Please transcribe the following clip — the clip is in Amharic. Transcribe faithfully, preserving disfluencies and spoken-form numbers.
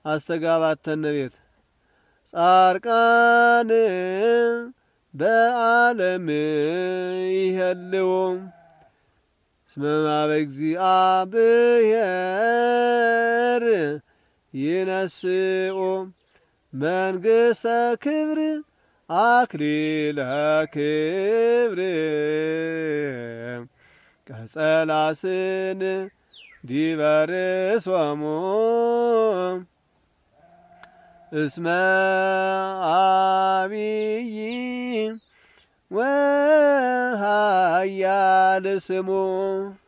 አስተጋባተነ ቤት ጻርቃን በዓለም ይሄልው እስመ በእግዚአብሔር ይነስኡ መንግሥተ ክብር አክሊለ ክብር ቀጸላስን ዲበርሶሙ እስመ አብይ ወኃያል ስሙ